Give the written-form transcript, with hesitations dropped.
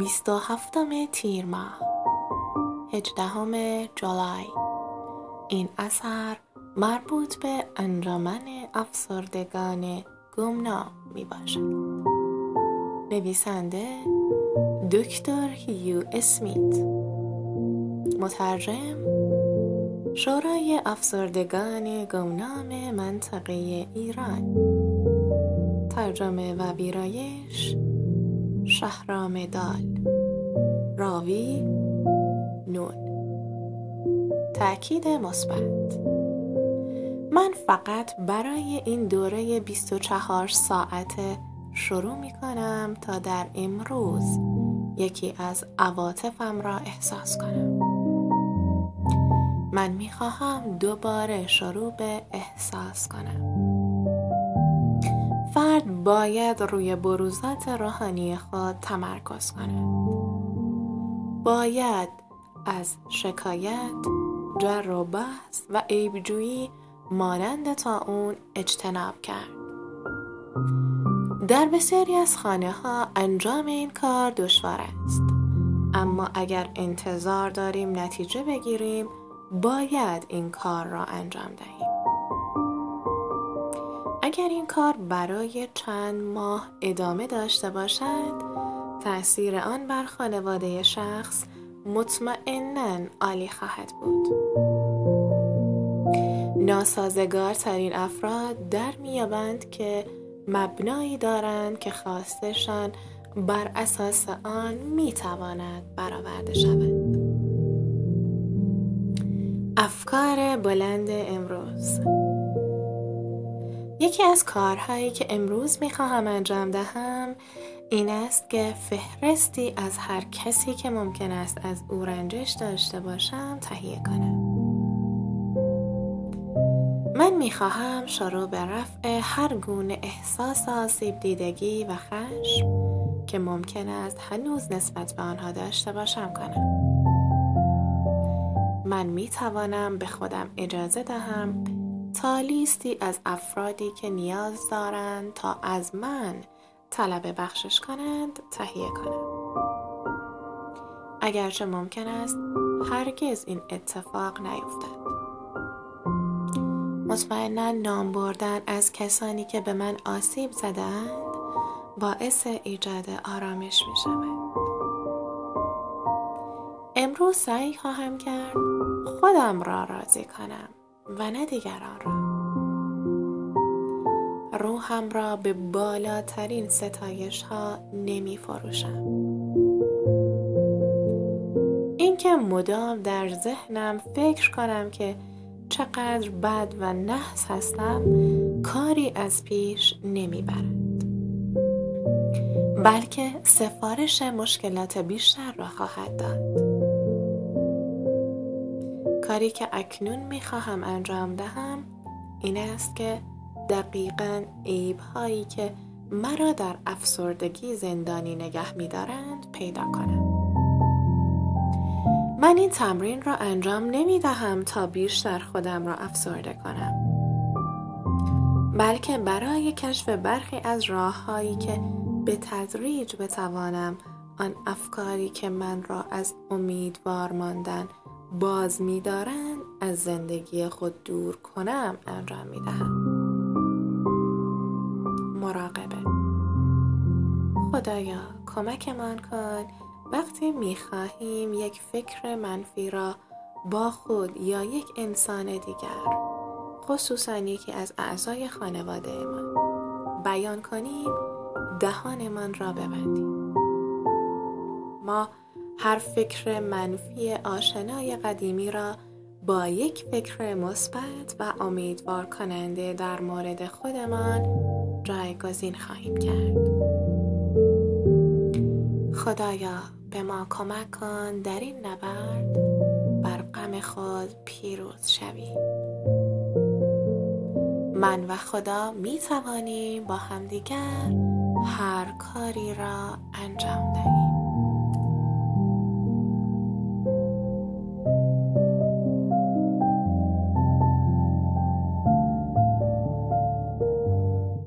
27 تیر ماه 18 جولای. این اثر مربوط به انجمن افسردگان گمنام می باشد. نویسنده دکتر هیو اسمیت. مترجم شورای افسردگان گمنام منطقه ایران. ترجمه و ویرایش شهرام دال. راوی نون. تأکید مثبت: من فقط برای این دوره 24 ساعته شروع می کنم تا در امروز یکی از عواطفم را احساس کنم. من می خواهم دوباره شروع به احساس کنم. فرد باید روی بروزات روحانی خود تمرکز کند. باید از شکایت، جر و بحث و عیب‌جویی مانند طاعون اجتناب کرد. در بسیاری از خانه‌ها انجام این کار دشوار است، اما اگر انتظار داریم نتیجه بگیریم باید این کار را انجام دهیم. اگر این کار برای چند ماه ادامه داشته باشد، تأثیر آن بر خانواده شخص مطمئناً عالی خواهد بود. ناسازگارترین افراد در می‌یابند که مبنایی دارند که خواستشان بر اساس آن می‌تواند برآورده شود. افکار بلند امروز. یکی از کارهایی که امروز می‌خواهم انجام دهم این است که فهرستی از هر کسی که ممکن است از او رنجش داشته باشم تهیه کنم. من می‌خواهم شروع به رفع هر گونه احساس آسیب دیدگی و خشم که ممکن است هنوز نسبت به آنها داشته باشم کنم. من می‌توانم به خودم اجازه دهم تا لیستی از افرادی که نیاز دارند تا از من طلب بخشش کنند تهیه کنم. اگرچه ممکن است هرگز این اتفاق نیفتد. مطمئناً نام بردن از کسانی که به من آسیب زدند باعث ایجاد آرامش می شود. امروز سعی خواهم کرد خودم را راضی کنم و نه دیگران را. روحم را به بالاترین ستایش ها نمی فروشم. اینکه مدام در ذهنم فکر کنم که چقدر بد و نحس هستم کاری از پیش نمی برد، بلکه سفارش مشکلات بیشتر را خواهد داد. کاری که اکنون می خواهم انجام دهم این است که دقیقاً عیب‌هایی که مرا در افسردگی زندانی نگه می‌دارند پیدا کنم. من این تمرین را انجام نمی‌دهم تا بیشتر خودم را افسرده کنم، بلکه برای کشف برخی از راه‌هایی که به تدریج بتوانم آن افکاری که من را از امیدوار ماندن باز می‌دارند از زندگی خود دور کنم انجام می‌دهم. مراقبه. خدایا کمکمان کن وقتی می‌خواهیم یک فکر منفی را با خود یا یک انسان دیگر، خصوصاً یکی از اعضای خانواده‌مان، بیان کنیم دهانمان را ببندیم. ما هر فکر منفی آشنای قدیمی را با یک فکر مثبت و امیدوار کننده در مورد خودمان جایگزین خواهیم کرد. خدایا به ما کمک کن در این نبرد بر غم خود پیروز شویم. من و خدا می توانیم با همدیگر هر کاری را انجام دهیم.